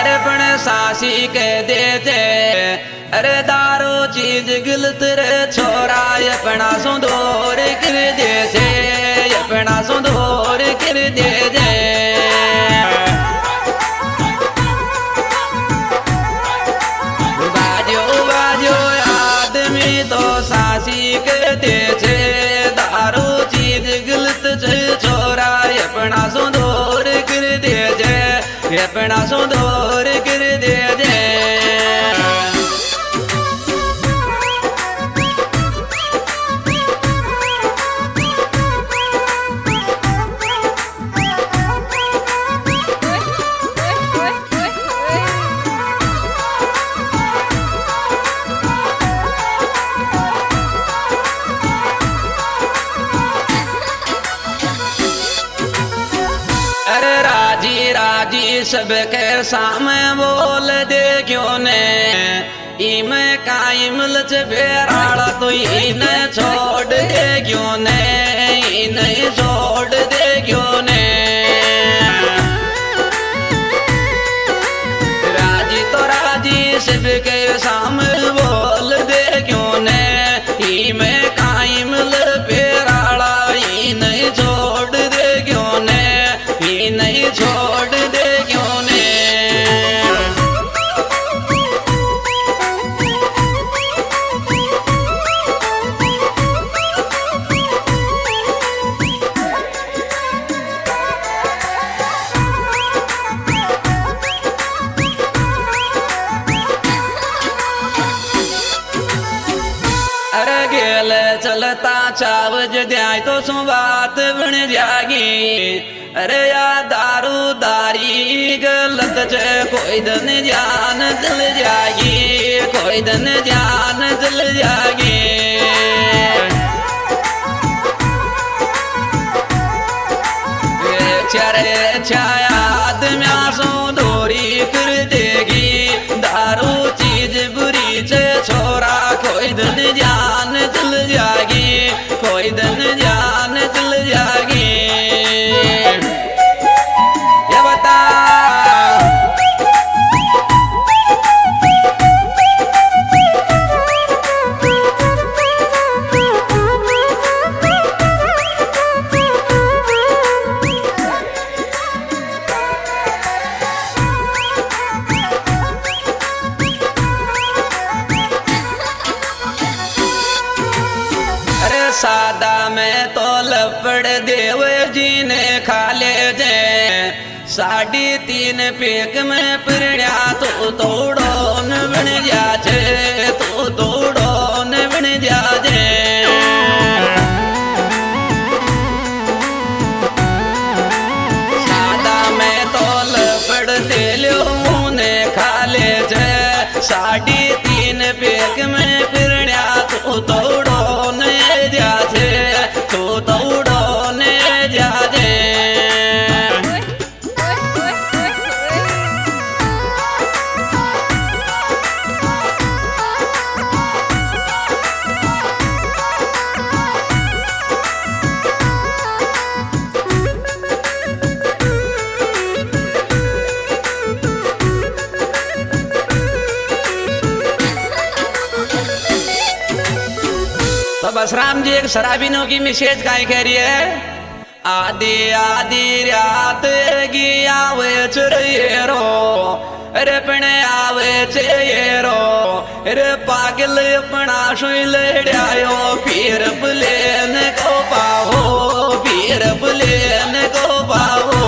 अरे पण सासी कह दे जे अरे दारू चीज गलत रे छोरा अपना सुंदर कर दे जे अपना सुंदर कर दे जे बाजो बाजो आदमी तो सासी कह दे जे दारू चीज गलत जे छोरा अपना सुंदर कर दे जे अपना सुंदर कर दे जे राजी सबके सामने बोल दे क्यों ने इमे कायम लच बेराड़ा तो इने छोड़ दे क्यों ने इन्हें छोड़ दे क्यों ने राजी तो राजी सबके सामने बोल दे क्यों ने इमे कायम लच बेराड़ा इन्हें छोड़ दे क्यों ने इन्हें छोड़ दे क्यों ने अरे गेल चलता चावज द्याय तो सु बात बन जागी अरे या दारू दारी गलत जे कोई दिन जान जल जागी कोई दिन जान जल जागी चारे छाया आदमिया सो दूरी कर देगी दारू चीज बुरी से छोरा कोई दिन जान जल जागी कोई दिन जान जल जागी ये बता सादा में तो लपड़ देव जी ने खा ले जे 3.5 पेक में पिरण्या तो तोड़ो न बन जाजे तो तोड़ो न बन जाजे सादा में तो लपड़ दे लो मुने खा ले जे 3.5 पेक में पिरण्या तो तोड़ो न जाजे तो तोड़ो न जाजे तो बस राम जी एक शराबीनों की मिसेज काई कह रही है आधी आधी रात की आवे चुरेरो अरे पने आवे चेरो अरे पागल अपना सुई लड़ायो फिर बुलेन को पाओ फिर बुलेन को पाओ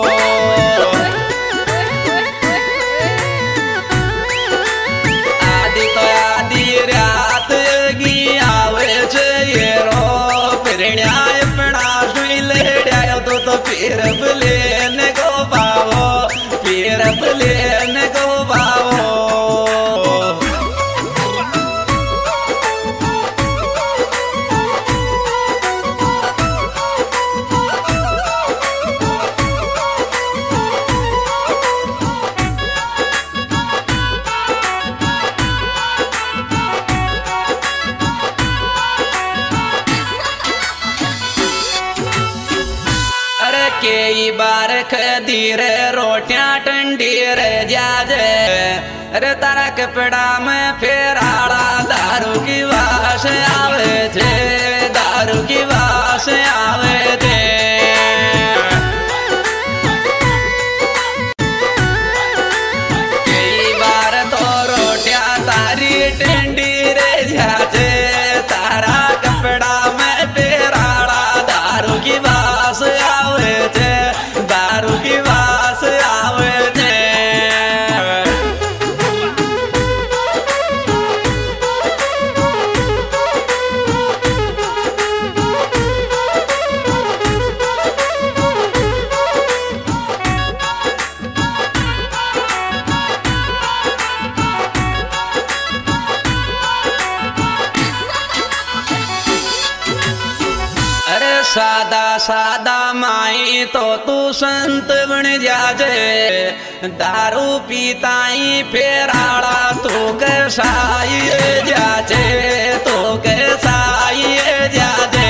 आधी तो आधी रात की आवे चेरो पिरण्या अपना सुई लड़ायो तो फिर बुलेन को पाओ फिर बुलेन को पाओ कई बार रख दी रे रोटियां ठंडी रे जाजे अरे तारा कपड़ा में फेराड़ा दारू की वास आवे थे दारू की वास आवे थे कई बार तो रोटियां तारी ठंडी रे जाजे तारा कपड़ा में फेराड़ा दारू की वास आवे थे दारू की वास आवे थे सादा सादा माई तो तू संत बन जाजे दारू पीताई फेराड़ा तू कैसाई जाजे तू कैसाई जाजे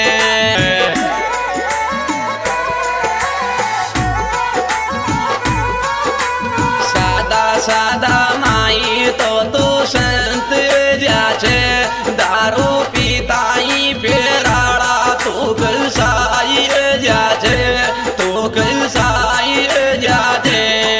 सादा सादा माई तो तू संत जाजे दारू पीताई फेराड़ा तू कलसाई जाजे तू कलसाई जाजे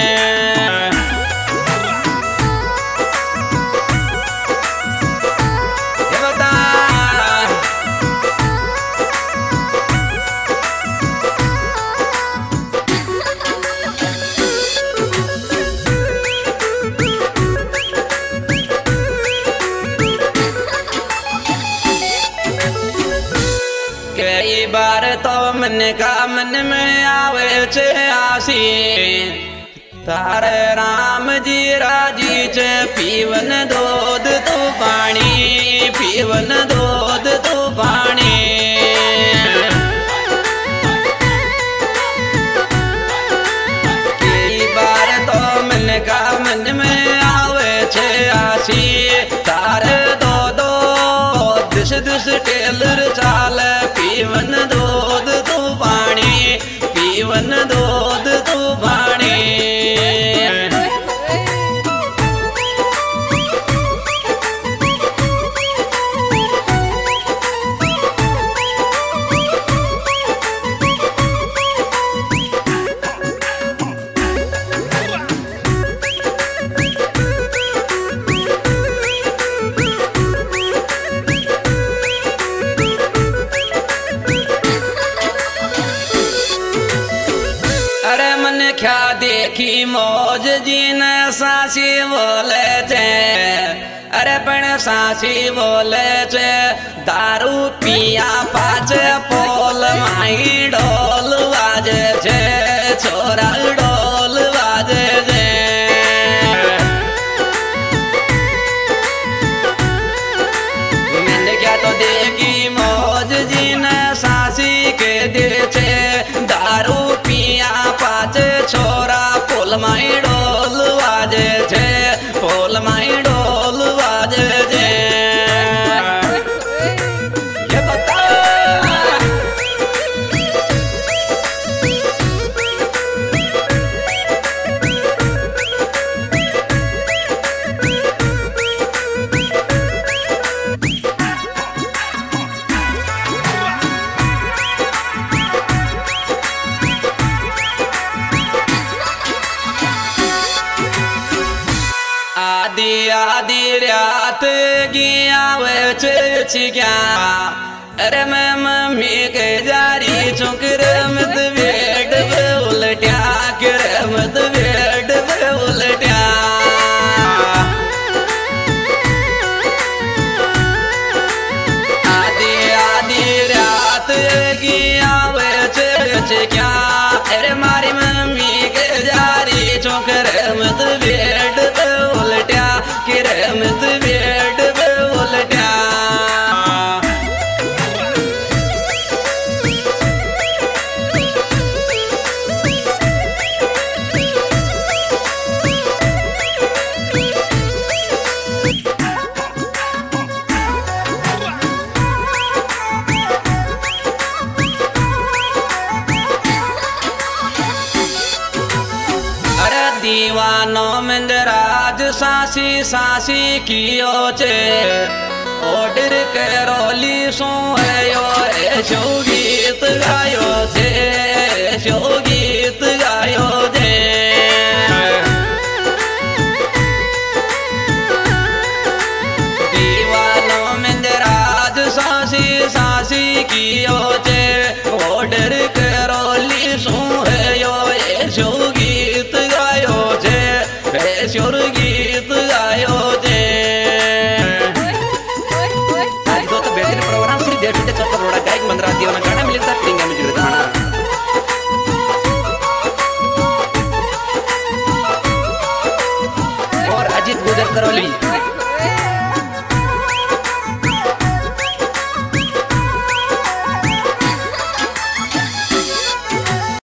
कई बार तो मन का मन में आवे छे आसी तारे राम जी राजी छे पीवन दूध तू पानी पीवन दूध तू पानी कई बार तो मन का मन में आवे छे आसी तारे दो दो दिस दिस टेलर चाल पीवन दूध तू पानी पीवन दूध तू पानी क्या देखी मौज जी न सासी बोले थे अरे पण सासी बोले थे दारू पिया पाचे पोल माई ढोल बाजे छे छोरा ढोल बाजे छे मैंने क्या तो देखी मौज जी न सासी के दे छे दारू पिया पाचे छोरा पोल माई ढोल बाजे छे पोल माई ढोल बाजे छे ये बता आदि आदि रात गया वे क्या अरे मैं मम्मी के जारी चुकर मत बेड पे उलटिया कर मत बेड पे उलटिया आदि आदि रात गया वे क्या अरे मारी मम्मी के जारी चुकर मत बेड पे उलटिया कर मत बेड पे उलटिया दीवानो मंदराज सासी सासी कियो चे ओडर के रोली सो यो ऐशो गीत गायो थे ऐशो गीत गायो थे दीवानो मंदराज सासी सासी कियो चे ओडर के रोली सो यो ऐशो गीत गायो थे ऐशो गीत गायो थे गाना मिलता टिंगा में जुड़ता और अजीत गुजर करौली